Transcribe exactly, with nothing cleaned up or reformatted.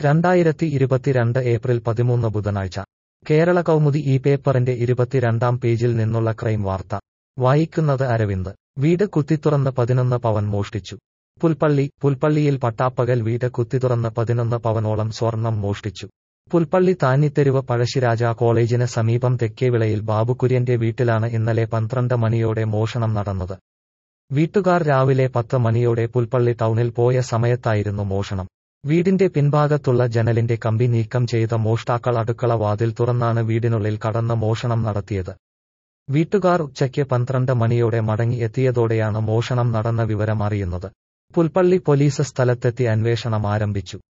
രണ്ടായിരത്തി ഇരുപത്തിരണ്ട് ഏപ്രിൽ പതിമൂന്ന് ബുധനാഴ്ച കേരള കൗമുദി ഈ പേപ്പറിന്റെ ഇരുപത്തിരണ്ടാം പേജിൽ നിന്നുള്ള ക്രൈം വാർത്ത വായിക്കുന്നത് അരവിന്ദ്. വീട് കുത്തിത്തുറന്ന് പതിനൊന്ന് പവൻ മോഷ്ടിച്ചു. പുൽപ്പള്ളി പുൽപ്പള്ളിയിൽ പട്ടാപ്പകൽ വീട് കുത്തിത്തുറന്ന് പതിനൊന്ന് പവനോളം സ്വർണം മോഷ്ടിച്ചു. പുൽപ്പള്ളി താന്നിത്തെരുവ് പഴശ്ശിരാജ കോളേജിന് സമീപം തെക്കേവിളയിൽ ബാബുകുര്യന്റെ വീട്ടിലാണ് ഇന്നലെ പന്ത്രണ്ട് മണിയോടെ മോഷണം നടന്നത്. വീട്ടുകാർ രാവിലെ പത്ത് മണിയോടെ പുൽപ്പള്ളി ടൗണിൽ പോയ സമയത്തായിരുന്നു മോഷണം. വീടിന്റെ പിൻഭാഗത്തുള്ള ജനലിന്റെ കമ്പി നീക്കം ചെയ്ത മോഷ്ടാക്കൾ അടുക്കള വാതിൽ തുറന്നാണ് വീടിനുള്ളിൽ കടന്ന് മോഷണം നടത്തിയത്. വീട്ടുകാർ ഉച്ചയ്ക്ക് പന്ത്രണ്ട് മണിയോടെ മടങ്ങി എത്തിയതോടെയാണ് മോഷണം നടന്ന വിവരം അറിയുന്നത്. പുൽപ്പള്ളി പോലീസ് സ്ഥലത്തെത്തി അന്വേഷണം ആരംഭിച്ചു.